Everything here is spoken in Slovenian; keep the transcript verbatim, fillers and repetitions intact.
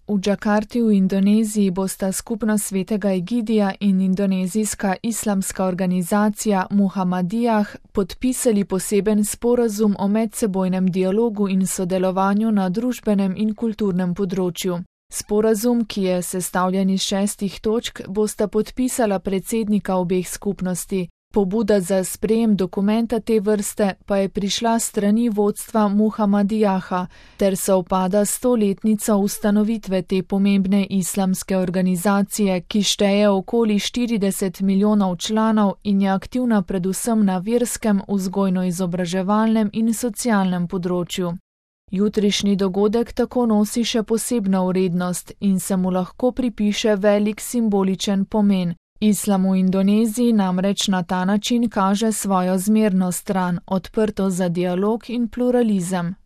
V Džakarti v Indoneziji bosta Skupnost svetega Egidija in indonezijska islamska organizacija Muhamadijah podpisali poseben sporazum o medsebojnem dialogu in sodelovanju na družbenem in kulturnem področju. Sporazum, ki je sestavljen iz šestih točk, bosta podpisala predsednika obeh skupnosti. Pobuda za sprejem dokumenta te vrste pa je prišla strani vodstva Muhamadijaha ter sovpada s stoletnico ustanovitve te pomembne islamske organizacije, ki šteje okoli štirideset milijonov članov in je aktivna predvsem na verskem, vzgojno-izobraževalnem in socialnem področju. Jutrišnji dogodek tako nosi še posebno vrednost in se mu lahko pripiše velik simboličen pomen. Islam v Indoneziji namreč na ta način kaže svojo zmerno stran, odprto za dialog in pluralizem.